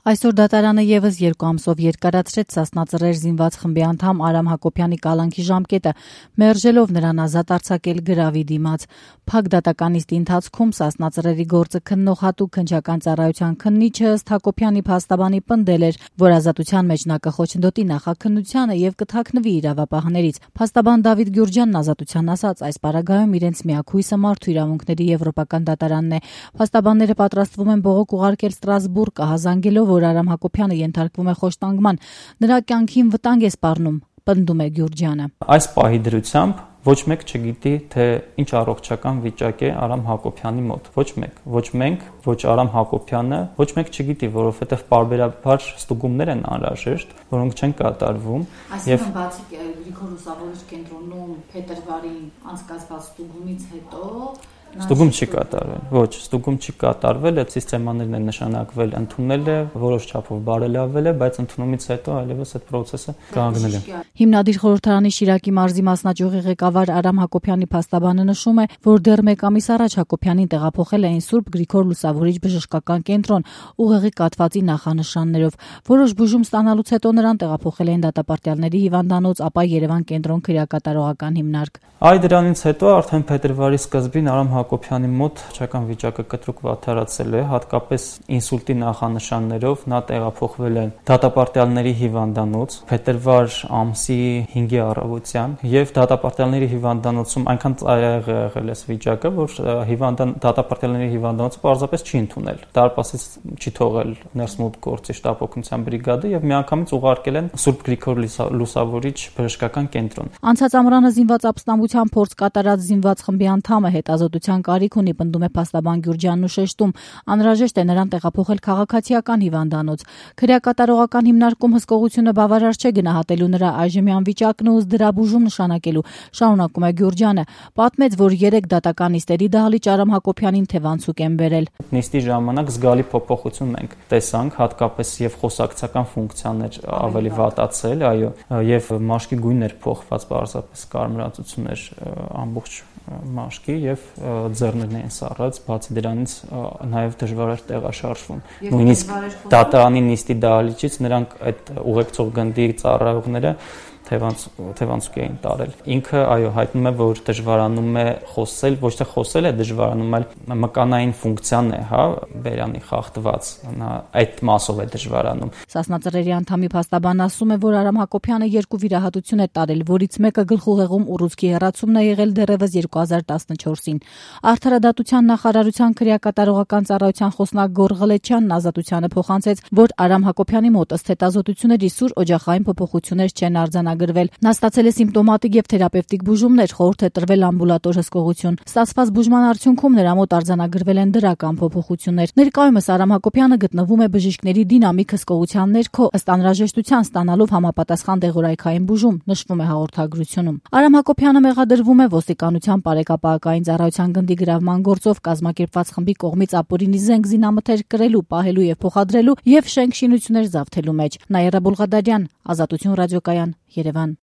Այսօր դատարանը ևս 2 ամսով երկարացրեց Սասնա Ծռեր զինված խմբի անդամ Արամ Հակոբյանի կալանքի ժամկետը, մերժելով նրան ազատ արձակել գրավի դիմաց։ Փակ դատական նիստի ընթացքում Սասնա Ծռերի գործը քննող հատուկ քննչական ծառայության քննիչը ըստ Հակոբյանի փաստաբանի պնդել էր, որ ազատության մեջ նա կխոչընդոտի նախաքննությանը եւ կթաքնվի իրավապահներից։ Փաստաբան Դավիթ Գյուրջյանն ազատության ասաց, այս պարագայում իրենց միակ հույսը մարդու իրավունքների եվրոպական դատարանն է։ Փաստաբանները պատրաստվում են բողոք ուղարկել Ստրասբուրգ, ահազանգելով, որ Արամ Հակոբյանը ենթարկվում է խոշտանգման, նրա կյանքին վտանգ է սպառնում, պնդում է Գյուրջյանը։ Այս պահի դրությամբ ոչ մեկ չգիտի, թե ինչ առողջական վիճակ է Արամ Հակոբյանի մոտ։ Ոչ մեկ, ոչ մենք, ոչ Արամ Հակոբյանը, ոչ մեկ չգիտի, որովհետև պարբերաբար ստուգումներ են անհրաժեշտ, որոնք չեն կատարվում։ Այսինքն բացի Գրիգոր Լուսավորիչ կենտրոնում փետրվարին անցկացված ստուգումից հետո ստուգում չի կատարվել։ Ոչ, ստուգում չի կատարվել, այդ սիստեմաներն են նշանակվել, ընդունել է, որոշ չափով բարելավել է, բայց ընդունումից հետո այլևս այդ process-ը կանգնել է։ Հիմնադիր խորհրդարանի Շիրակի մարզի մասնաճյուղի ղեկավար Արամ Հակոբյանի փաստաբանը նշում է, որ դեռ 1 ամիս առաջ Հակոբյանին տեղափոխել էին Սուրբ Գրիգոր Լուսավորիչ բժշկական կենտրոն ուղեղի կաթվածի նախանշաններով։ Որոշ բուժում ստանալուց հետո նրան տեղափոխել էին դատապարտյալների հիվանդանոց, ապա Երևան կենտրոն քրեակատարողական հիմնարկ։ Այ դրանից հետո արդեն փետրվարի սկզբին Արամ Հակոբյանի մոտ ճական վիճակը կտրուկ վատթարացել է, հատկապես ինսուլտի նախանշաններով, նա տեղափոխվել է դատապարտյալների հիվանդանոց փետրվար ամսի 5-ի առավոտյան եւ դատապարտյալների հիվանդանոցում այնքան ծայրահեղ եղել է վիճակը, որ դատապարտյալների հիվանդանոցը պարզապես չի ընդունել, դարպասից չի թողել ներս մուտք գործի շտապ օգնության բրիգադը եւ միանգամից ուղարկել են Սուրբ Գրիգոր Լուսավորիչ բժշկական կենտրոն։ Անցած ամռանը զինված ապստամբության փորձ կատարած զինված խմբի անդամը հետազոտության կարիք ունի, պնդում է փաստաբան Գյուրջյանն ու շեշտում, անհրաժեշտ է նրան տեղափոխել քաղաքացիական հիվանդանոց։ Քրեակատարողական հիմնարկում հսկողությունը բավարար չէ գնահատելու նրա այժմյան վիճակն ու դրա բուժում նշանակելու, շարունակում է Գյուրջյանը։ Պատմեց, որ 3 դատական նիստերի դահլիճ Արամ Հակոբյանին թևանցուկ են բերել։ Նիստի ժամանակ զգալի փոփոխություն մենք տեսանք, հատկապես եւ խոսակցական ֆունկցիաներ ավելի վատացել, այո, եւ մաշկի գույներ փոխված, պարզապես կարմրածություն էր ամբողջ մաշկի եւ ձեռներն են սառած, բացի դրանից նաեւ դժվար էր տեղաշարժվում։ Նույնիսկ դատարանի նիստի դահլիճից նրանք այդ ուղեկցող գնդի ծառայողները թևանցուկ էին տարել։ Ինքը այո հայտնում է, որ դժվարանում է խոսել, ոչ թե խոսել է դժվարանում, այլ մկանային ֆունկցիան է, հա, բերանի խախտված, նա այդ մասով է դժվարանում։ Սասնա Ծռերի անդամի փաստաբանն ասում է, որ Արամ Հակոբյանը 2 վիրահատություն է տարել, որից մեկը գլխուղեղում ուռուցքի հեռացումն է եղել դեռևս 2014-ին։ Արդարադատության նախարարության քրեակատարողական ծառայության խոսնակ Գոռ Ղլեչյանն ազատությանը փոխանցեց, որ Արամ Հակոբյանի մոտ ըստ հետազոտությունների սուր օջախային փոփոխություններ չեն արձանագրվել։ Նա ստացել է սիմպտոմատիկ եւ թերապևտիկ բուժումներ, խորհուրդ է տրվել ամբուլատոր հսկողություն։ Ստացված բուժման արդյունքում նրա մոտ արձանագրվել են դրական փոփոխություններ։ Ներկայումս Արամ Հակոբյանը գտնվում է բժիշկների դինամիկ հսկողության ներքո, ըստ անհրաժեշտության ստանալով համապատասխան դեղորայքային բուժում, նշվում է հաղորդագրությունում։ Արամ Հակոբյանը մեղադրվում է ոստիկանության բարեկապահական ծառայության գնդի գրավման գործով կազմակերպված խմբի կողմից ապօրինի զենք զինամթերք կրելու, պահելու եւ փոխադրելու եւ շենք շինություններ զավթելու մեջ։ Նաիրա Բուլղադարյան, Ազատություն ռադիոկայան, Երևան։